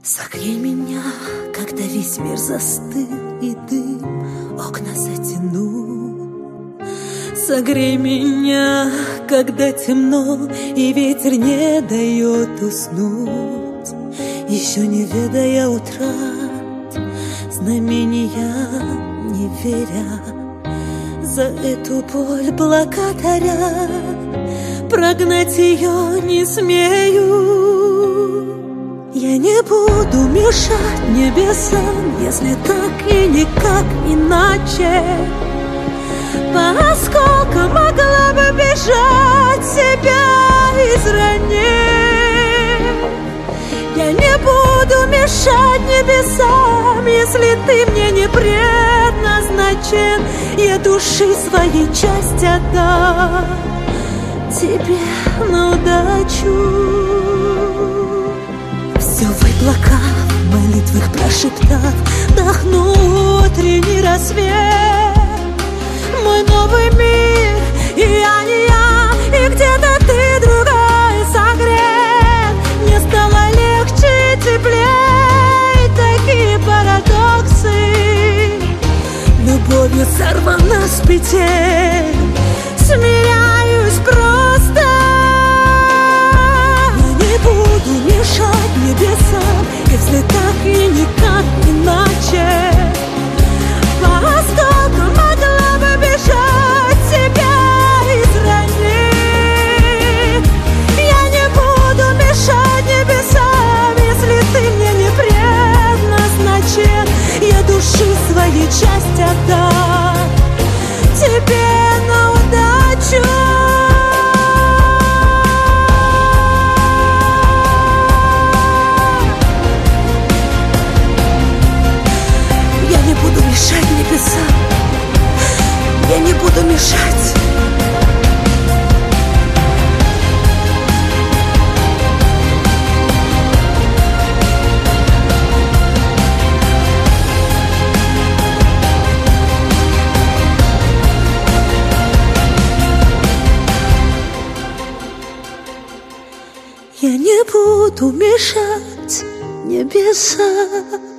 Согрей меня, когда весь мир застыл и дым окна затянул. Согрей меня, когда темно и ветер не дает уснуть. Еще не ведая утрат, знамения не веря, за эту боль благодаря, прогнать ее не смею. Я не буду мешать небесам, если так и никак иначе. По осколкам могла бы бежать, себя изранить. Я не буду мешать небесам, если ты мне не предназначен. Я души своей часть отдам тебе на удачу. Все выплакав, молитв их прошептав, вдохну утренний рассвет. Мой новый мир, и я не я, и где-то ты другая согрет. Мне стало легче, теплей, такие парадоксы. Любовью сорвана с петель, смиряюсь просто. Я не буду мешать небесам, если так и никак иначе. По осколкам могла бы бежать, себя изранить. Я не буду мешать небесам, если ты мне не предназначен. Я души своей часть отдам тебе на удачу. Я не буду мешать небесам, я не буду мешать. Я не буду мешать небесам.